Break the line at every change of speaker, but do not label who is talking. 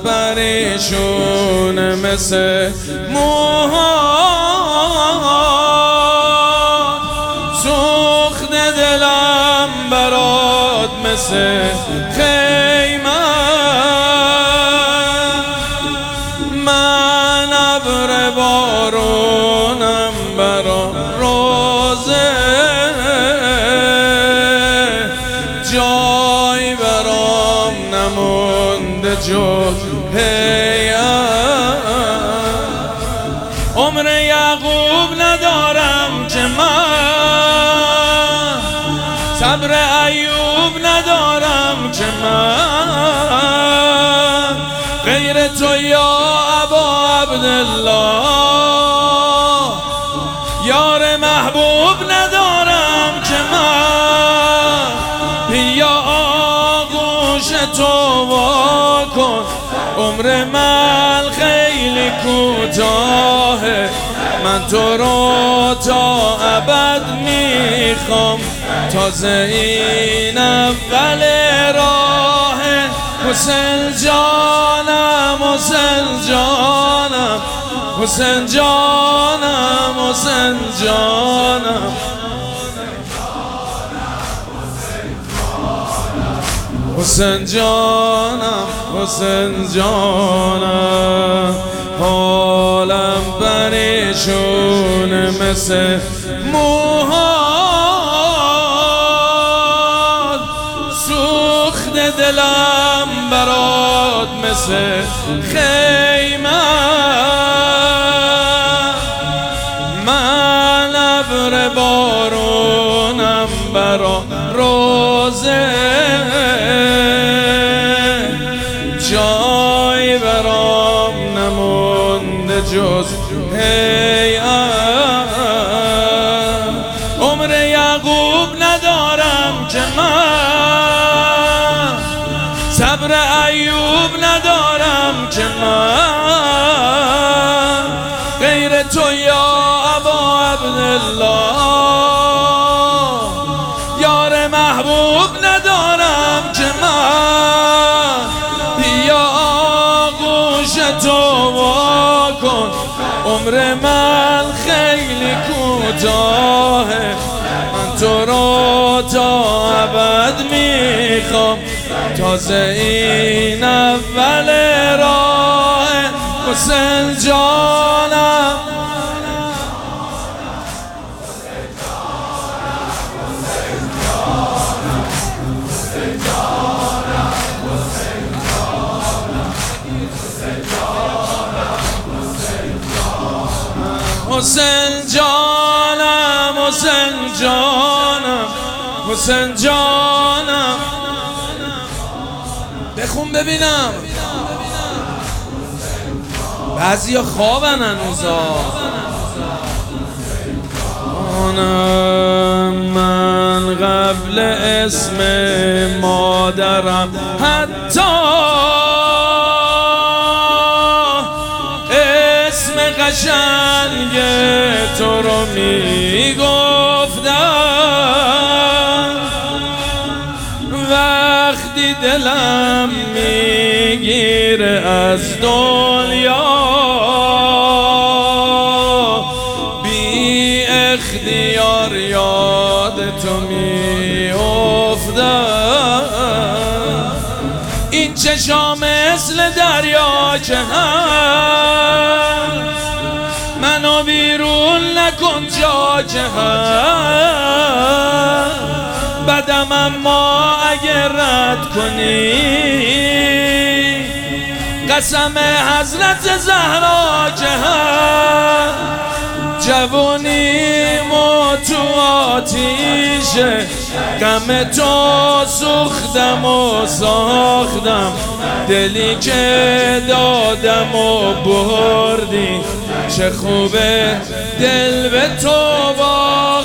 پریشونه مثل موها، سوخت دلم برات مثل خیمه، من ابر بارونم برا روزه، جای برام نمونده جز هیئت. عمر یعقوب ندارم که من، صبر ایوب ندارم که من، غیر تو یا ابا عبدالله، یار محبوب ندارم که من، بیا آغوش تو وا کن، عمر من خیلی کوتاهه، من تو رو تا ابد میخوام، تازه این اول راهه. حسین جانم حسین جانم حسین جانم حسین جانم حسین جانم حسین جانم، حالم پریشونه مثل موها، سوخت دلم برات مثل خیمه، من ابر بارونم برا روزه، جای برام نمونده جز هیئت. عمر یعقوب ندارم که من، صبر ایوب ندارم که من، غیر تو یا ابا عبدالله، یار محبوب ندارم که من، بیا آغوش تو وا کن، عمر من خیلی کوتاهه، من تو رو تا ابد میخوام، تازه این اول راه. حسین جانم حسین جانم حسین جانم حسین جانم، بخون ببینم. بعضی ها خوابن هنوزا. من قبل اسم مادرم حتی اسم قشنگ تو رو میگفتم، وقتی دلم میگیره از دنیا، بی اختیار یاد تو میافتم. این چشام مثل دریا که هست، منو بیرون نکن جا که هست، بدم اما اگر رد کنی، قسم حضرت زهرا که هست، جوونیمو تو آتیشه، غم تو سوختم و ساختم، دلی که دادم و بردی، چه خوبه دل به تو باختم.